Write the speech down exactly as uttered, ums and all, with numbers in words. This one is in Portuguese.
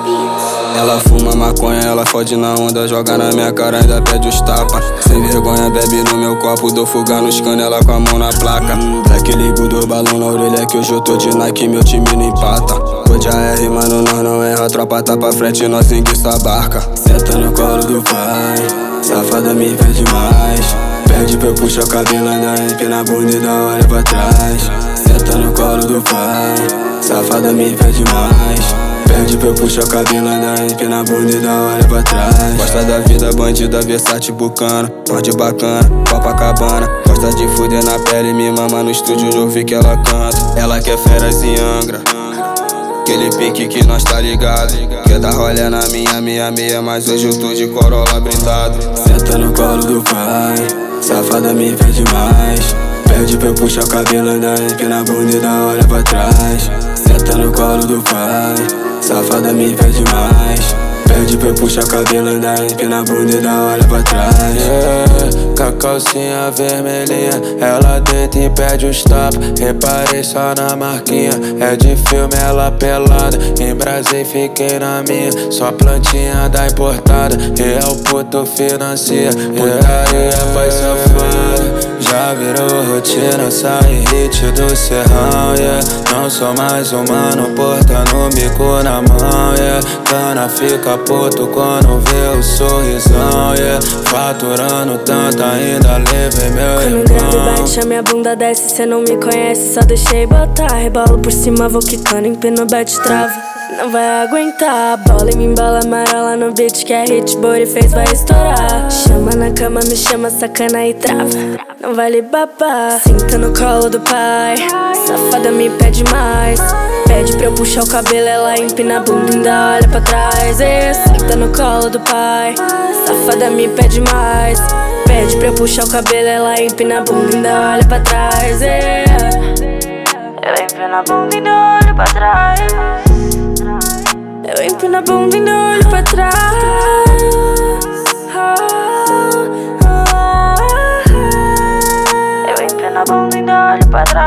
Ela fuma maconha, ela fode na onda, joga na minha cara, ainda pede os tapas. Sem vergonha, bebe no meu copo, dou fuga nos canela com a mão na placa. Black ligo do balão na orelha que hoje eu tô de Nike, meu time não empata. Tô de A R, mano, nós não erra, a tropa tá pra frente, nós enguiça a barca. Senta no colo do pai, safada me pede mais. Pede pra eu puxar o cabelo, ainda empina a bunda e dá olha pra trás. Senta no colo do pai, safada me pede mais. Pede pra eu puxar o cabelo, ainda empina a bunda e dá olha pra trás. Gosta da vida bandida, versátil, bucana, morde bacana, Copacabana. Gosta de fuder na pele, me mama no estúdio, eu ouvi que ela canta. Ela quer feras e Angra, aquele pique que nós tá ligado. Quer dar rolé na minha, minha meia, mas hoje eu tô de Corolla blindado. Senta no colo do pai, safada me pede mais. Pede pra eu puxar o cabelo, ainda empina a bunda e dá olha pra trás. Senta no colo do pai, safada me pede mais. Pede pra eu puxar o cabelo, ainda empina a bunda e dá olha pra trás. Yeah, com a calcinha vermelhinha, ela deita e pede os tapas. Reparei só na marquinha, é de filme ela pelada. Embrasei, fiquei na minha, só plantinha da importada. Real puto financia, putaria pai safada. Já virou rotina, sai hit do serrão, yeah. Não sou mais humano, porta no bico na mão, yeah. Cana fica puto quando vê o sorrisão, yeah. Faturando tanto, ainda levei meu irmão. Quando o grave bate, a minha bunda desce. Cê não me conhece, só deixei botar. Rebalo por cima, vou quicando, empino, bate, trava. Não vai aguentar a bola e me embola amarela no beat que é hit, body fez, vai estourar. Chama na cama, me chama, sacana e trava. Não vale babar. Senta no colo do pai, safada me pede mais. Pede pra eu puxar o cabelo, ela empina a bunda e ainda olha pra trás. E senta no colo do pai, safada me pede mais. Pede pra eu puxar o cabelo, ela empina a bunda e ainda olha pra trás. E ela empina a bunda e ainda olha pra trás. Eu empino a bunda e não olho pra trás. Eu empino a bunda e não olho pra trás.